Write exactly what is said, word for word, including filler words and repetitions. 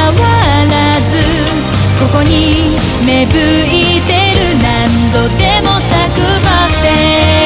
わらずここに芽吹いてる何度でも咲くバス停